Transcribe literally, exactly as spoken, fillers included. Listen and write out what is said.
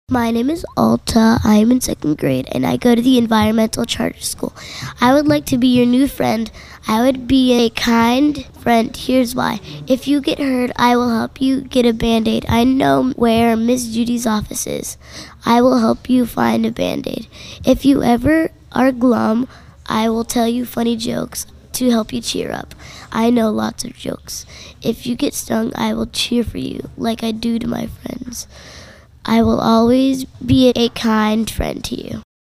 My name is Alta. I am in second grade and I go to the environmental charter school. I would like to be your new friend. I would be a kind friend. Here's why. If you get hurt, I will help you get a Band-Aid. I know where Miss Judy's office is. I will help you find a Band-Aid. If you ever are glum, I will tell you funny jokes to help you cheer up. I know lots of jokes. If you get stung, I will cheer for you like I do to my friends. I will always be a kind friend to you.